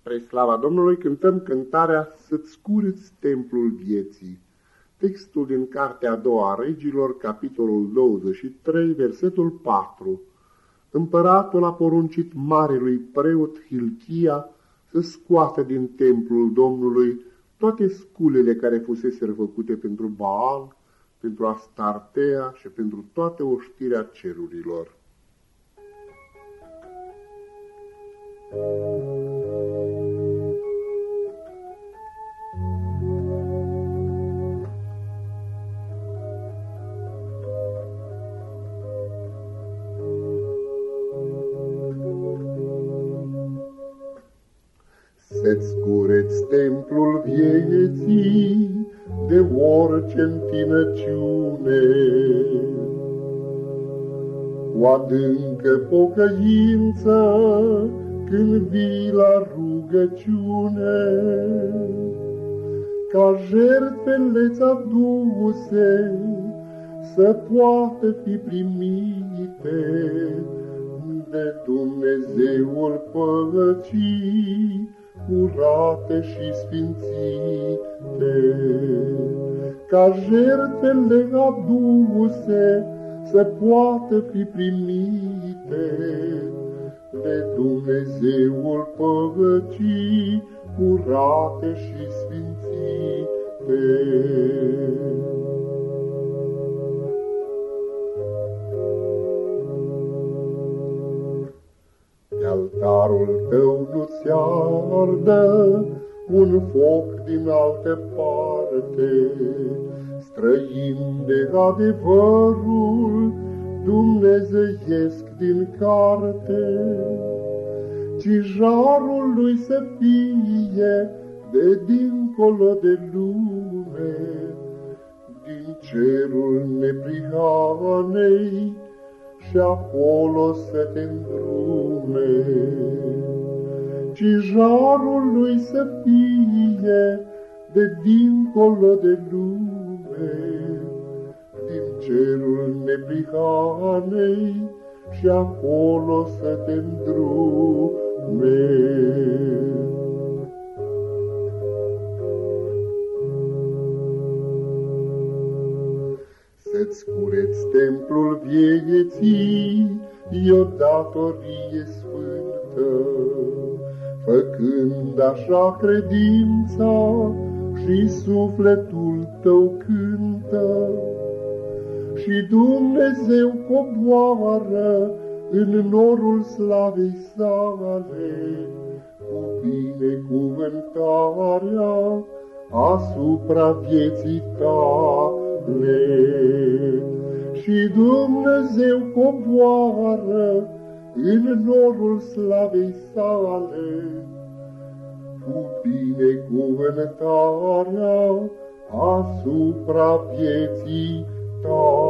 Spre slava Domnului cântăm cântarea Să-ți cureți templul vieții. Textul din Cartea a doua a Regilor, capitolul 23, versetul 4. Împăratul a poruncit marelui preot Hilchia să scoată din templul Domnului toate sculele care fuseseră făcute pentru Baal, pentru Astartea și pentru toată oștirea cerurilor. Să-ți cureți templul vieții de orice întinăciune, cu adâncă pocăință când vii la rugăciune, ca jertfele-ți aduse să poată fi primite de Dumnezeul păcii curate și sfințite, ca jertfele aduse să poată fi primite de Dumnezeul păcii curate și sfințite. Altarul tău nu-ți ardă un foc din altă parte, străin de adevărul dumnezeiesc din carte, ci jarul lui să fie de dincolo de lume, din cerul neprihanei, și acolo să te îndrume, ci jarul lui să fie de dincolo de lume, din cerul neprihanei, și acolo să te îndrume. Să-ți cureți templul vieții e o datorie sfântă, făcând așa credința și sufletul tău cântă. Și Dumnezeu coboară în norul slavei sale cu binecuvântarea asupra vieții tale. Și Dumnezeu coboară în norul slavei sale cu binecuvântarea asupra vieții tale.